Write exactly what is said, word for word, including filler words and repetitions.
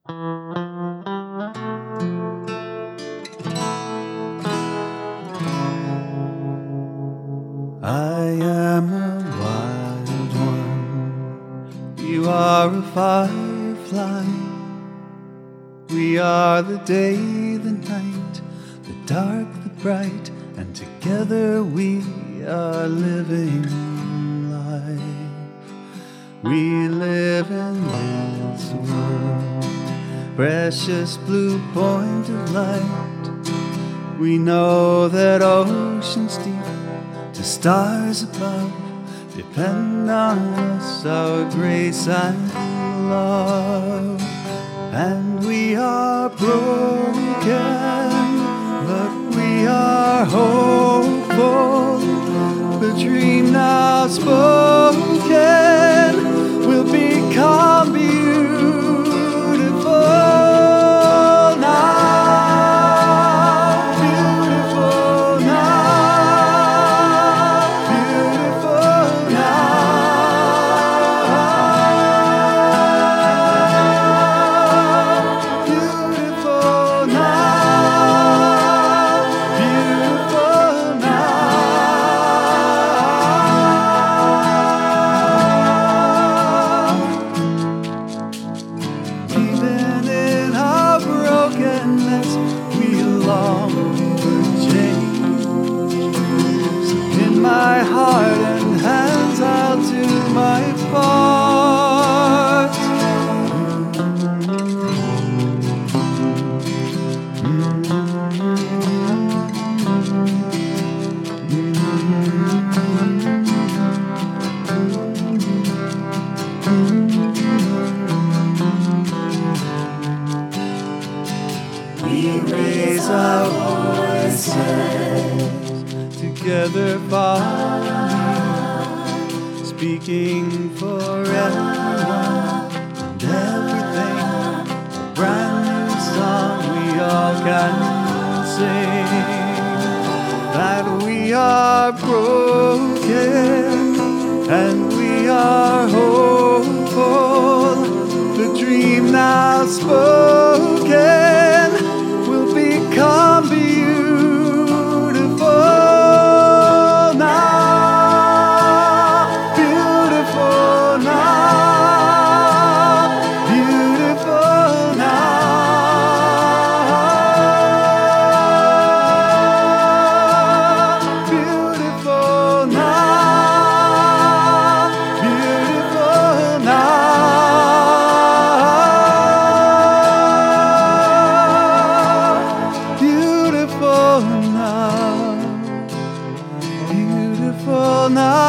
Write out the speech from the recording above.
I am a wild one, you are a firefly. We are the day, the night, the dark, the bright, and together we are living life. We live in this world, precious blue point of light. We know that oceans deep to stars above depend on us, our grace and love. And we are broken, but we are hopeful. The dream now spoken will become beautiful now, beautiful now, beautiful now, beautiful now, beautiful now. Even in our brokenness, we long for change. So in my heart and hands, I'll do my part. We raise our voices together, far and near, speaking for everyone and everything. A brand new song we all can sing. That we are broken and we are hopeful. The dream now spoken will become beautiful now, beautiful now, beautiful now, beautiful now, beautiful now. Beautiful now, beautiful now.